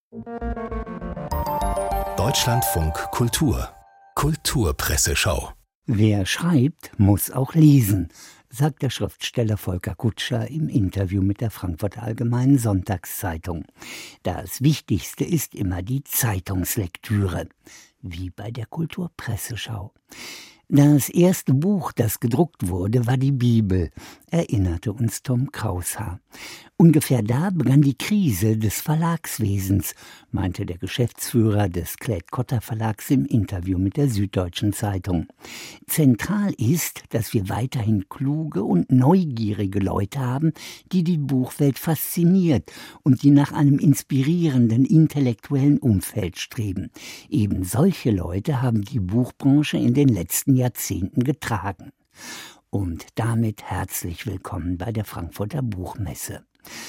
Deutschlandfunk Kultur Kulturpresseschau. Wer schreibt, muss auch lesen, sagt der Schriftsteller Volker Kutscher im Interview mit der Frankfurter Allgemeinen Sonntagszeitung. Das Wichtigste ist immer die Zeitungslektüre, wie bei der Kulturpresseschau. Das erste Buch, das gedruckt wurde, war die Bibel, erinnerte uns Tom Kraushaar. Ungefähr da begann die Krise des Verlagswesens, meinte der Geschäftsführer des Klett-Cotta Verlags im Interview mit der Süddeutschen Zeitung. Zentral ist, dass wir weiterhin kluge und neugierige Leute haben, die die Buchwelt fasziniert und die nach einem inspirierenden intellektuellen Umfeld streben. Eben solche Leute haben die Buchbranche in den letzten Jahrzehnten getragen. Und damit herzlich willkommen bei der Frankfurter Buchmesse.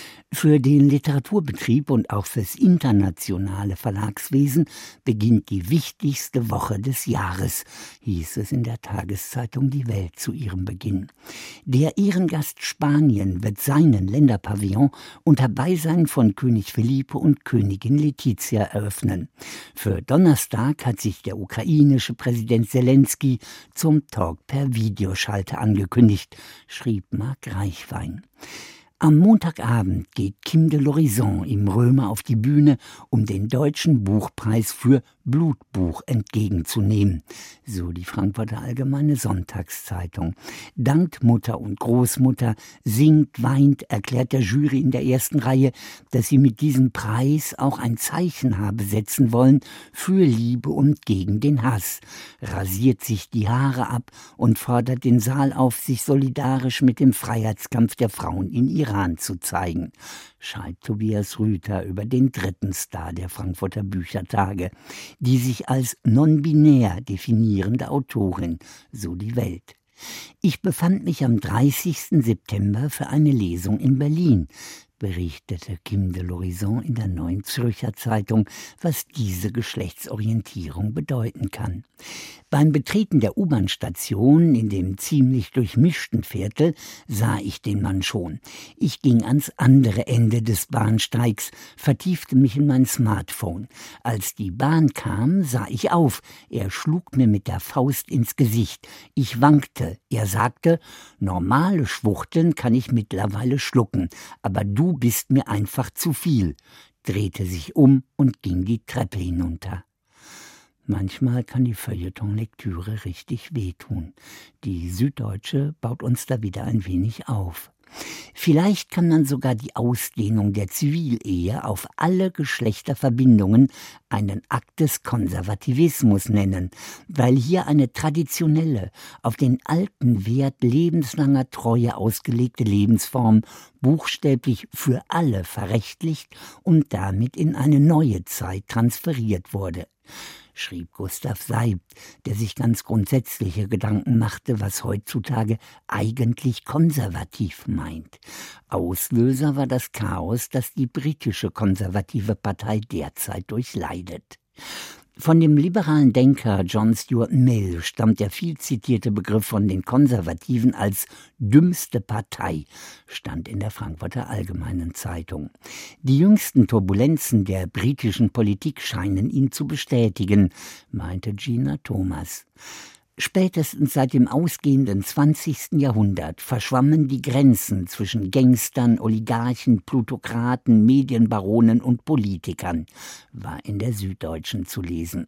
Für den Literaturbetrieb und auch fürs internationale Verlagswesen beginnt die wichtigste Woche des Jahres, hieß es in der Tageszeitung Die Welt zu ihrem Beginn. Der Ehrengast Spanien wird seinen Länderpavillon unter Beisein von König Felipe und Königin Letizia eröffnen. Für Donnerstag hat sich der ukrainische Präsident Selenskyj zum Talk per Videoschalte angekündigt, schrieb Marc Reichwein. Am Montagabend geht Kim de l'Horizon im Römer auf die Bühne, um den Deutschen Buchpreis für Blutbuch entgegenzunehmen, so die Frankfurter Allgemeine Sonntagszeitung. Dankt Mutter und Großmutter, singt, weint, erklärt der Jury in der ersten Reihe, dass sie mit diesem Preis auch ein Zeichen habe setzen wollen für Liebe und gegen den Hass, rasiert sich die Haare ab und fordert den Saal auf, sich solidarisch mit dem Freiheitskampf der Frauen in Iran zu zeigen, schreibt Tobias Rüther über den dritten Star der Frankfurter Büchertage, die sich als non-binär definierende Autorin, so die Welt. Ich befand mich am 30. September für eine Lesung in Berlin, berichtete Kim de l'Horizon in der Neuen Zürcher Zeitung, was diese Geschlechtsorientierung bedeuten kann. Beim Betreten der U-Bahn-Station in dem ziemlich durchmischten Viertel sah ich den Mann schon. Ich ging ans andere Ende des Bahnsteigs, vertiefte mich in mein Smartphone. Als die Bahn kam, sah ich auf. Er schlug mir mit der Faust ins Gesicht. Ich wankte. Er sagte, normale Schwuchteln kann ich mittlerweile schlucken, aber du bist mir einfach zu viel, drehte sich um und ging die Treppe hinunter. Manchmal kann die Feuilleton-Lektüre richtig wehtun. Die Süddeutsche baut uns da wieder ein wenig auf. Vielleicht kann man sogar die Ausdehnung der Zivilehe auf alle Geschlechterverbindungen einen Akt des Konservativismus nennen, weil hier eine traditionelle, auf den alten Wert lebenslanger Treue ausgelegte Lebensform buchstäblich für alle verrechtlicht und damit in eine neue Zeit transferiert wurde, schrieb Gustav Seibt, der sich ganz grundsätzliche Gedanken machte, was heutzutage eigentlich konservativ meint. Auslöser war das Chaos, das die britische konservative Partei derzeit durchleidet. Von dem liberalen Denker John Stuart Mill stammt der viel zitierte Begriff von den Konservativen als dümmste Partei, stand in der Frankfurter Allgemeinen Zeitung. Die jüngsten Turbulenzen der britischen Politik scheinen ihn zu bestätigen, meinte Gina Thomas. Spätestens seit dem ausgehenden 20. Jahrhundert verschwammen die Grenzen zwischen Gangstern, Oligarchen, Plutokraten, Medienbaronen und Politikern, war in der Süddeutschen zu lesen.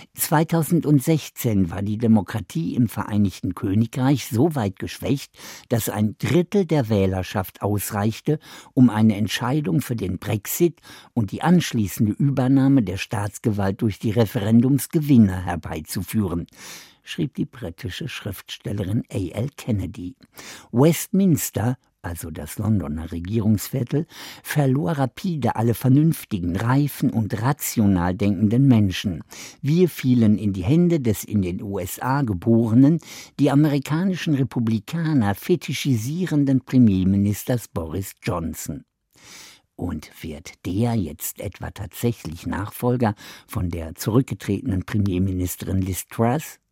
2016 war die Demokratie im Vereinigten Königreich so weit geschwächt, dass ein Drittel der Wählerschaft ausreichte, um eine Entscheidung für den Brexit und die anschließende Übernahme der Staatsgewalt durch die Referendumsgewinner herbeizuführen, schrieb die britische Schriftstellerin A.L. Kennedy. Westminster, also das Londoner Regierungsviertel, verlor rapide alle vernünftigen, reifen und rational denkenden Menschen. Wir fielen in die Hände des in den USA geborenen, die amerikanischen Republikaner fetischisierenden Premierministers Boris Johnson. Und wird der jetzt etwa tatsächlich Nachfolger von der zurückgetretenen Premierministerin Liz Truss?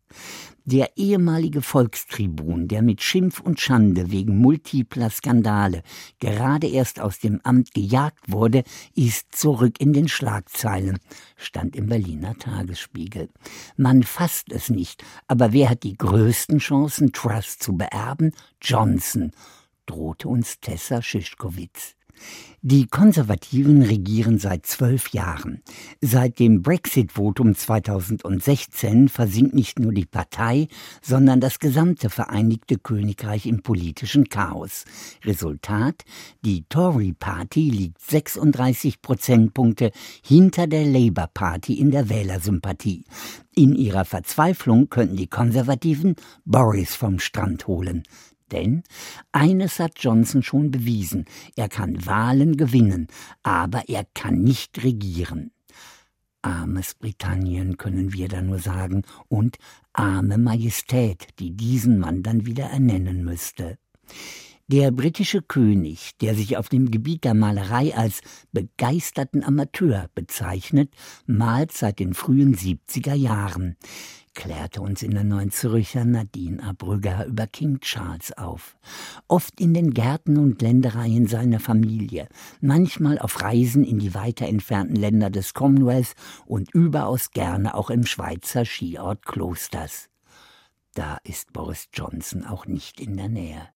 Der ehemalige Volkstribun, der mit Schimpf und Schande wegen multipler Skandale gerade erst aus dem Amt gejagt wurde, ist zurück in den Schlagzeilen, stand im Berliner Tagesspiegel. Man fasst es nicht, aber wer hat die größten Chancen, Truss zu beerben? Johnson, drohte uns Tessa Szyszkowitz. Die Konservativen regieren seit 12 Jahren. Seit dem Brexit-Votum 2016 versinkt nicht nur die Partei, sondern das gesamte Vereinigte Königreich im politischen Chaos. Resultat: Die Tory-Party liegt 36 Prozentpunkte hinter der Labour-Party in der Wählersympathie. In ihrer Verzweiflung könnten die Konservativen Boris vom Strand holen. Denn eines hat Johnson schon bewiesen: Er kann Wahlen gewinnen, aber er kann nicht regieren. Armes Britannien, können wir da nur sagen, und arme Majestät, die diesen Mann dann wieder ernennen müsste. Der britische König, der sich auf dem Gebiet der Malerei als begeisterten Amateur bezeichnet, malt seit den frühen 70er Jahren, klärte uns in der Neuen Zürcher Nadine Abrügger über King Charles auf. Oft in den Gärten und Ländereien seiner Familie, manchmal auf Reisen in die weiter entfernten Länder des Commonwealth und überaus gerne auch im Schweizer Skiort Klosters. Da ist Boris Johnson auch nicht in der Nähe.